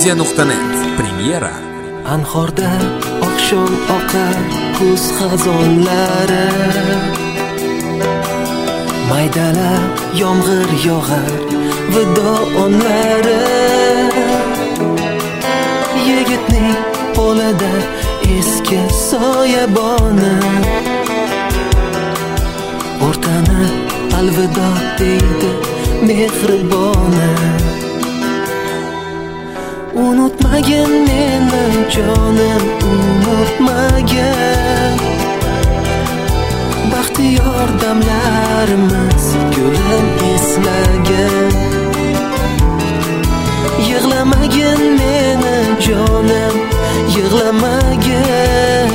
Media.net Premyera. Anhorda oqshom oqar kuz xazonlari, maydalab yomg'ir yog'ar vido onlari. Yigitning qo'lida eski soyaboni, o'rtani alvido deydi mehriboni. Unutmagin meni jonim, unutmagin baxtiyor damlarimiz, gulim eslagin. Yig'lamagin meni jonim, yig'lamagin.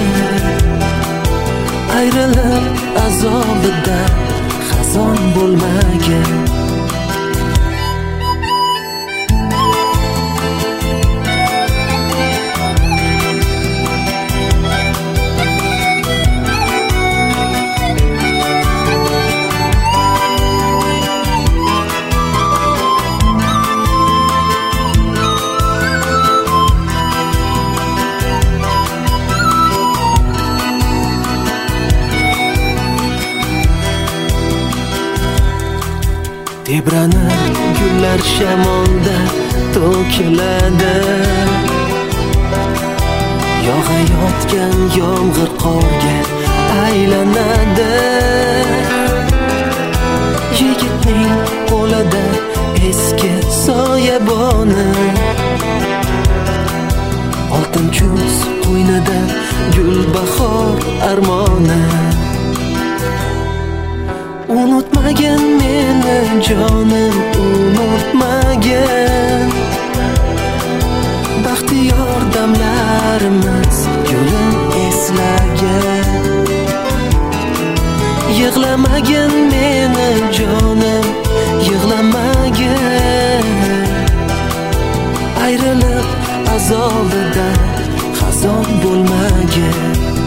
Ayriliq azobida xazon bo'lmagin. Tebranib gullar shamolda to'kiladi, yog'ayotgan yomg'ir qorga aylanadi. Yigitning qo'lida eski soyaboni, oltin kuz qo'ynida gulbahor armoni. Unutmagin meni jonim, unutmagin baxtiyor damlarimiz, gulim eslagin. Yig'lamagin meni jonim, yig'lamagin. Ayriliq azobida xazon bo'lmagin.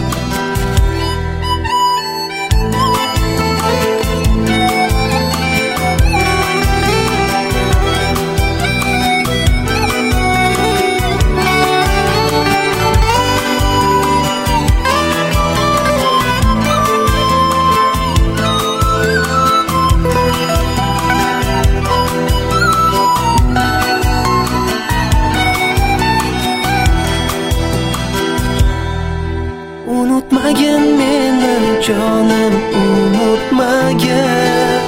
Unutmagin meni jonim, unutmagin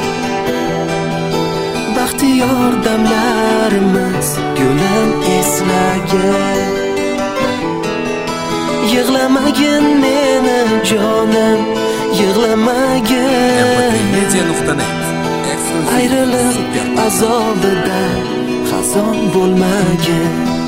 baxtiyor damlarimiz, gulim eslagin. Yig'lamagin meni jonim, yig'lamagin. Media.net Ayriliq azobida xazon bo'lmagin.